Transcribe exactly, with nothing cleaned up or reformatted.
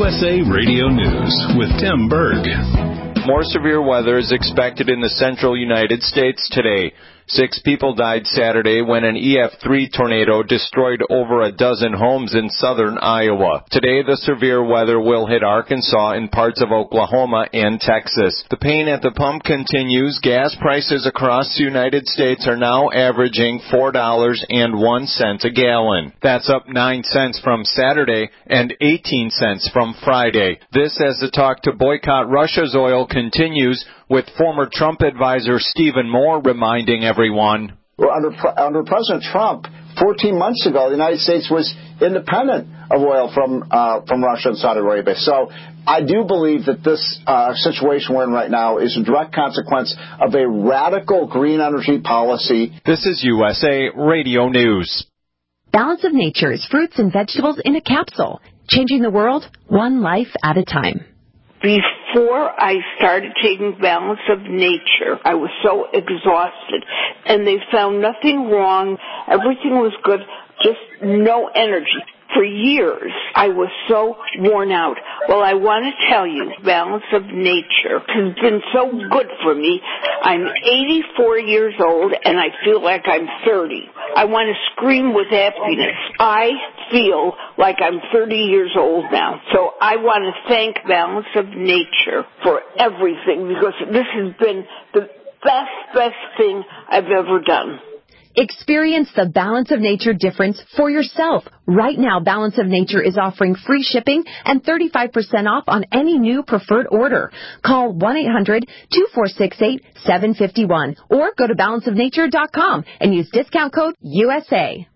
S A Radio News with Tim Berg. More severe weather is expected in the central United States today. Six people died Saturday when an E F three tornado destroyed over a dozen homes in southern Iowa. Today, the severe weather will hit Arkansas and parts of Oklahoma and Texas. The pain at the pump continues. Gas prices across the United States are now averaging four dollars and one cent a gallon. That's up nine cents from Saturday and eighteen cents from Friday. This as the talk to boycott Russia's oil continues, with former Trump advisor Stephen Moore reminding everyone. Well, under, under President Trump, fourteen months ago, the United States was independent of oil from uh, from Russia and Saudi Arabia. So I do believe that this uh, situation we're in right now is a direct consequence of a radical green energy policy. This is U S A Radio News. Balance of Nature is fruits and vegetables in a capsule, changing the world one life at a time. Before I started taking Balance of Nature, I was so exhausted, and they found nothing wrong. Everything was good, just no energy. For years, I was so worn out. Well, I want to tell you, Balance of Nature has been so good for me. I'm eighty-four years old, and I feel like I'm thirty. I want to scream with happiness. I feel like I'm thirty years old now. So I want to thank Balance of Nature for everything, because this has been the best, best thing I've ever done. Experience the Balance of Nature difference for yourself. Right now, Balance of Nature is offering free shipping and thirty-five percent off on any new preferred order. Call one eight hundred two four six eight seven five one or go to balance of nature dot com and use discount code U S A.